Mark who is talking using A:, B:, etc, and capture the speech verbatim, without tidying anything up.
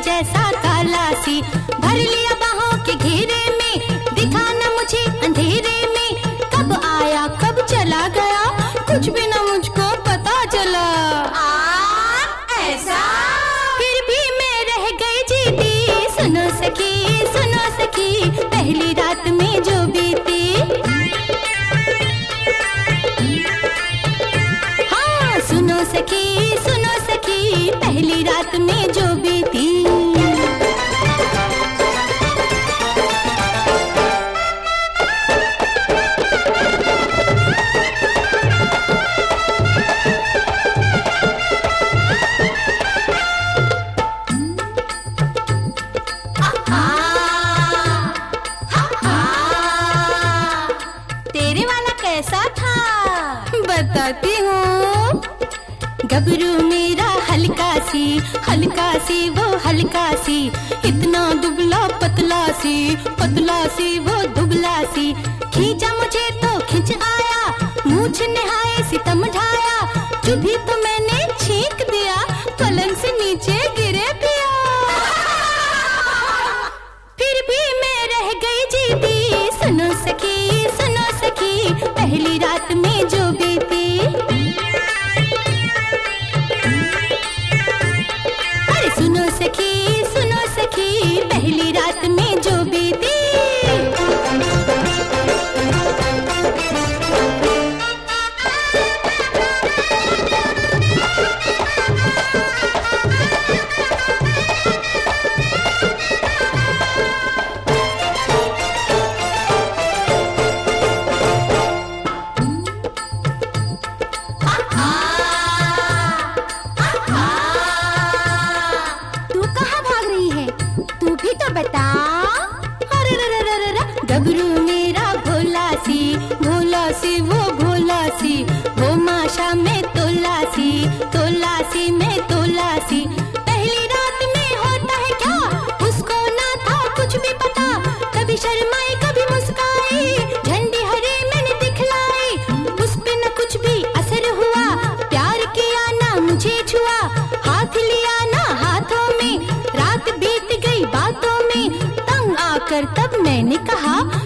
A: जैसा काला सी, भर लिया बाहों के घेरे में, दिखा न मुझे अंधेरे में, कब आया कब चला गया, कुछ भी न मुझको पता चला।
B: आ, ऐसा
A: फिर भी मैं रह गई जीती, सुनो सखी सुनो सखी, पहली रात में जो बीती। हाँ सुनो सखी सुनो सखी, पहली रात में जो बीती। तेरे वाला कैसा था बताती हूँ। गबरू मेरा हल्का सी, हल्का सी वो हल्का सी, इतना दुबला पतला सी, पतला सी वो दुबला सी, खींचा मुझे तो खिंच आया, मूछ नहाए सितम ढाया, चुभी तो मैंने छींक दिया, पलंग से नीचे गिरे पिया। फिर भी मैं रह गई जीती, सुनो सखी सुनो सखी, पहली रात में जो बीती। अरे सुनो सखी सुनो सखी, पहली रात में जो बीती। तू भी तो बता। अरे रे रे रे रे, गबरू मेरा भोला सी, भोला सी वो भोला सी, वो माशा में तोला सी, तोला सी में तोला सी, पहली रात में होता है क्या उसको ना था कुछ भी पता, कभी शर्माई कभी मुस्काई, झंडी हरी मैंने दिखलाई, उस पे न कुछ भी असर हुआ, प्यार किया ना मुझे छुआ, हाथ लिया ना हाथों में, रात बीत गई बातों में, तंग आकर तब मैंने कहा